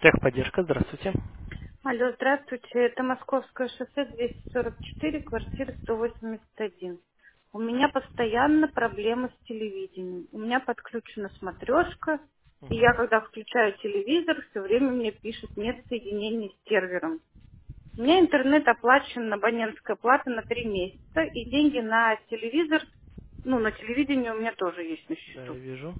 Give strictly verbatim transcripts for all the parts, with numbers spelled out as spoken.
Техподдержка, здравствуйте. Алло, здравствуйте. Это Московское шоссе двести сорок четыре, квартира сто восемьдесят один. У меня постоянно проблемы с телевидением. У меня подключена смотрешка, и Мгм. я, когда включаю телевизор, все время мне пишет «нет соединения с сервером». У меня интернет оплачен, абонентская плата на три месяца, и деньги на телевизор, ну, на телевидение у меня тоже есть на Да, я счету. вижу.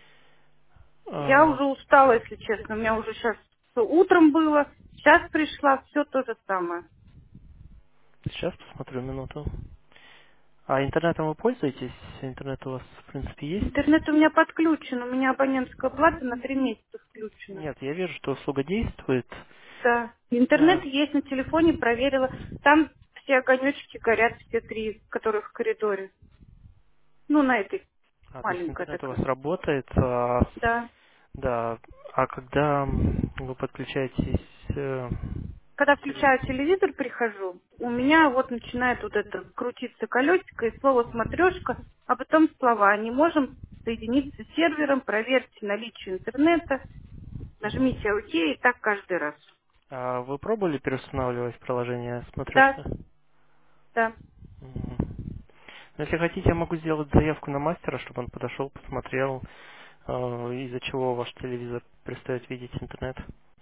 Я А, уже устала, если честно. У меня уже сейчас утром было, сейчас пришла, все то же самое. сейчас посмотрю минуту. А интернетом вы пользуетесь? Интернет у вас, в принципе, есть? Интернет у меня подключен, у меня абонентская плата на три месяца включена. Нет, я вижу, что услуга действует. Да. Интернет Да. есть на телефоне, проверила. Там все огонечки горят, все три, которые в коридоре. Ну, на этой А, то есть маленькой интернет у вас такой. работает. А, с- Да. да. А когда м, вы подключаетесь э, Когда к теле- включаю телевизор, прихожу, у Мгм. меня вот начинает вот это крутиться колесико и слово смотрешка, а потом слова. Не можем соединиться с сервером, проверьте наличие интернета, Мгм. нажмите ОК, и так каждый раз. А вы пробовали переустанавливать приложение Да, смотрешка? да. Мгм. Ну, если хотите, я могу сделать заявку на мастера, чтобы он подошел, посмотрел, э, из-за чего ваш телевизор перестает видеть интернет.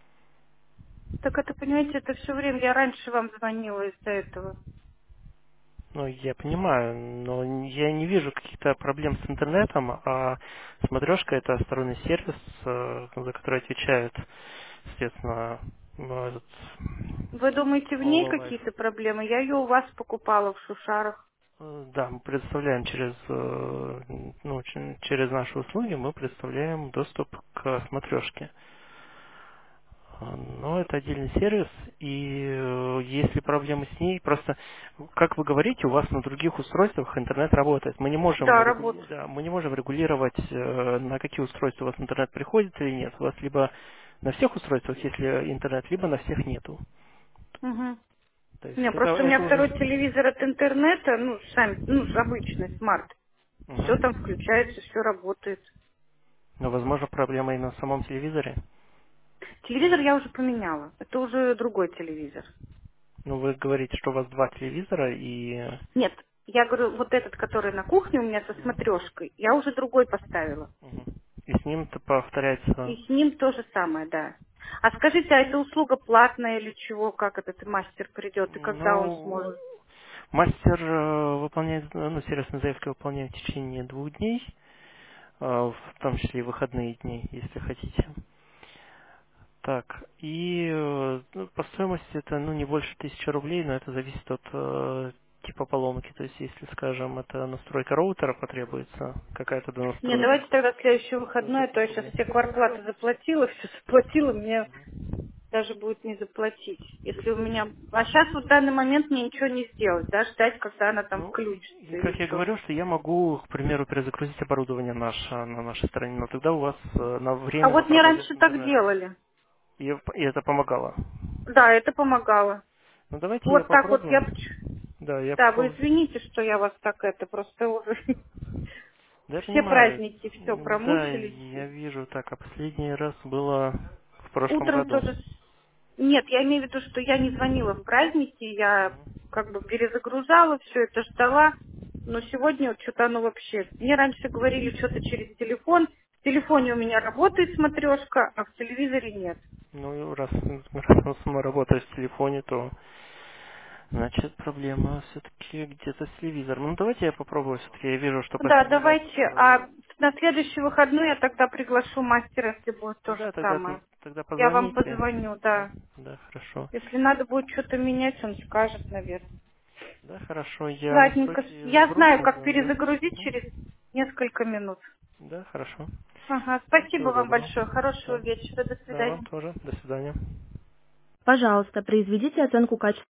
Так это, понимаете, это все время. Я раньше вам звонила из-за этого. Ну, я понимаю, но н- я не вижу каких-то проблем с интернетом, а смотрешка это сторонний сервис, э, за который отвечает, естественно, ну, этот Вы думаете, в ней Hololive. какие-то проблемы? Я ее у вас покупала в Шушарах. Э, Да, мы предоставляем через, э, ну, ч- через наши услуги мы предоставляем доступ к смотрешке. А, Но это отдельный сервис, и э, если проблемы с ней, просто, как вы говорите, у вас на других устройствах интернет работает. Мы не можем, Да, регули- работает. да, мы не можем регулировать, э, на какие устройства у вас интернет приходит или нет. У вас либо на всех устройствах, если интернет, либо на всех нету. Угу. То есть Не, это, просто у меня это уже... второй телевизор от интернета, ну, сам, ну, обычный смарт. Все там Мгм. включается, все работает. Но, возможно, проблема именно в самом телевизоре. Телевизор я уже поменяла. Это уже другой телевизор. Ну, вы говорите, что у вас два телевизора, и... э, Нет, я говорю, вот этот, который на кухне у меня со смотрешкой, я уже другой поставила. Мгм. И с ним-то повторяется. И с ним то же самое, да. А скажите, а эта услуга платная или чего, как этот мастер придет и когда он Ну, сможет? мастер э, выполняет, э, ну, сервисные заявки выполняем в течение двух дней, э, в том числе и выходные дни, если хотите. Так, и э, ну, по стоимости это, ну, не больше тысячи рублей, но это зависит от э, типа поломки. То есть, если, скажем, это настройка роутера потребуется, какая-то Нет, донастройка, давайте тогда следующий то стоит выходной, а то пятьсот я сейчас рублей. все квартплаты заплатила, все заплатила, мне даже будет не заплатить. Если у меня... А сейчас вот в данный момент мне ничего не сделать, да, ждать, когда она там Ну, и, включится и или как я что. говорю, что я могу, к примеру, перезагрузить оборудование наше на нашей стороне, но тогда у вас э, на А время вот мне пропадет раньше так интернет. делали. И, и это помогало. Да, это помогало. Ну, давайте я Вот так вот я... попробую. поч- Да, я Да, вы попробую. извините, что я вас так это просто уже... Да, я Все понимаю. праздники, все М, Да, промучились. я вижу. Так, а последний раз было в прошлом Утром году. тоже... с- Нет, я имею в виду, что я не звонила в праздники, я Мгм. как бы перезагружала, все это ждала. Но сегодня вот что-то оно вообще... Мне раньше говорили что-то через телефон. В телефоне у меня работает смотрешка, а в телевизоре нет. Ну, и раз, раз он сама работает в телефоне, то значит проблема все-таки где-то с телевизором. Ну, давайте я попробую все-таки. Я вижу, что Да, последний раз... давайте. э, А на следующий выходной я тогда приглашу мастера, если будет то же Да, тогда, самое. тогда Я вам позвоните. позвоню, Да, да. да, хорошо. Если надо будет что-то менять, он скажет, наверное. Да, хорошо. Я на Ладненько. случай Я вдруг знаю, как позвоню. перезагрузить Мгм. через несколько минут. Да, хорошо. Ага, Да, спасибо всего вам доброго. большое. Хорошего Да. вечера. До Да, вам свидания. тоже. До свидания. Пожалуйста, произведите оценку качества.